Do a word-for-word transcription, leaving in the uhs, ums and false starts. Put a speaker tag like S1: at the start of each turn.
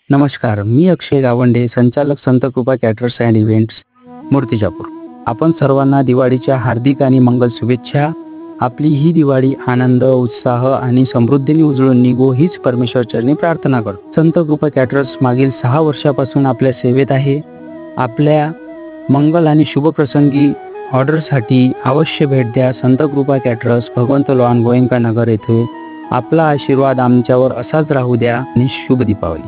S1: नमस्कार, मी अक्षय गावंडे, संचालक संत कृपा कॅटरर्स अँड इव्हेंट्स, मूर्तिजापूर. आपण सर्वांना दिवाळीच्या हार्दिक आणि मंगल शुभेच्छा. आपली ही दिवाळी आनंद, उत्साह आणि समृद्धीने उजळून निघो हीच परमेश्वरचरणी प्रार्थना करतो. संत कृपा कॅटरर्स मागील सहा वर्षापासून आपल्या सेवेत आहे. आपल्या मंगल आणि शुभप्रसंगी ऑर्डरसाठी अवश्य भेट द्या. संत कृपा कॅटरर्स, भगवंत लॉन, गोयंका नगर येथे. आपला आशीर्वाद आमच्यावर असाच राहू द्या आणि शुभ दीपावली.